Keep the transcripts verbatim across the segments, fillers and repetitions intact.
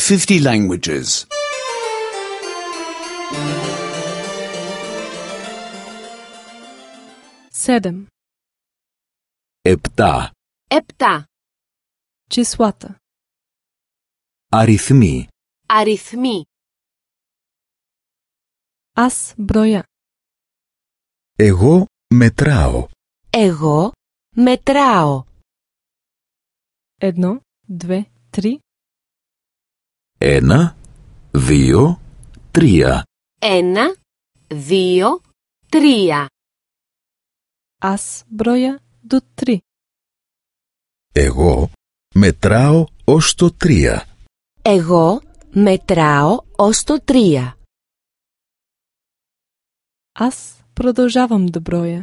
fifty languages. Седем. Επτά. Επτά. Числата. Αριθμοί. Αριθμοί. Аз броя. Εγώ μετράω. Εγώ μετράω. Едно, две, три. Ένα, δύο, τρία. Ένα, δύο, τρία. Аз броя до три. Εγώ μετράω ως το τρία. Εγώ μετράω ως το τρία. Аз продължавам да броя.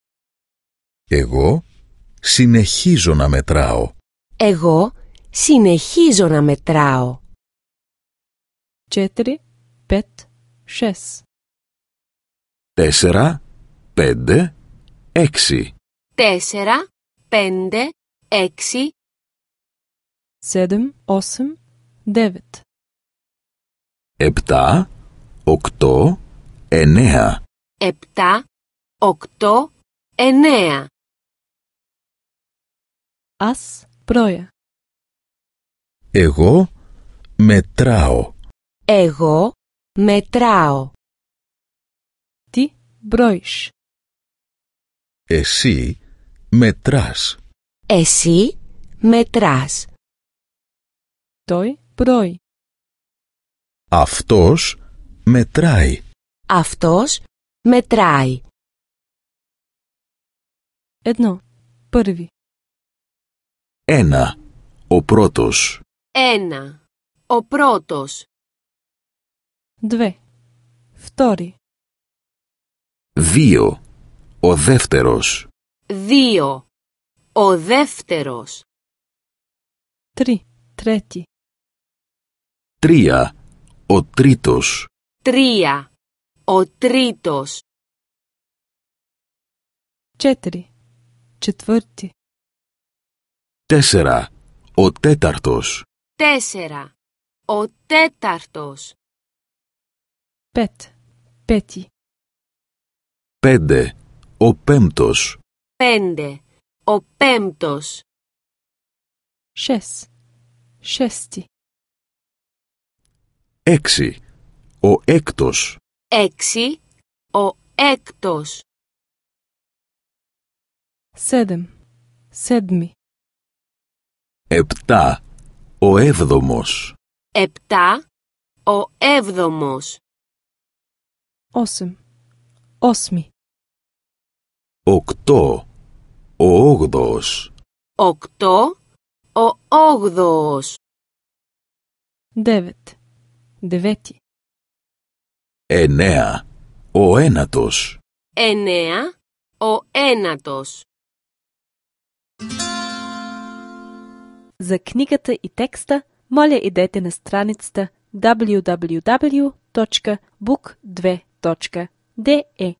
Εγώ συνεχίζω να μετράω. Εγώ συνεχίζω να μετράω. Четири, пет, шест. Τέσσερα, πέντε, έξι. Τέσσερα, πέντε, έξι. Седем, осем, девет. Επτά, οκτώ, εννέα. Επτά, οκτώ, εννέα. Аз броя. Εγώ μετράω. Εγώ μετράω. Ти броиш. Εσύ μετράς. Εσύ μετράς. Той брои. Αυτός μετράει. Αυτός μετράει. Едно. Първи. Ένα. Ο πρώτος. Ένα. Ο πρώτος. Две. Втори. Δύο. Ο δεύτερος. Δύο. Ο δεύτερος. Три. Трети. Τρία. Ο τρίτος. Τρία. Ο τρίτος. Четири. Четвърти. Τέσσερα. Ο τέταρτος. Τέσσερα. Ο τέταρτος. Пет. Пети. Πέντε. Ο πέμπτος. Πέντε. Ο πέμπτος. Шест. Шести. Έξι. Ο έκτος. Έξι. Ο έκτος. Седем. Седми. Επτά. Ο έβδομος. Επτά. Ο έβδομος. Осем. Осми. Οκτώ. Ο όγδοος. Οκτώ. Ο όγδοος. Девет. Девети. Εννέα. Ο ένατος. Εννέα. Ο ένατος. За книгата и текста, моля идете на страницата даблю даблю даблю точка бук две точка де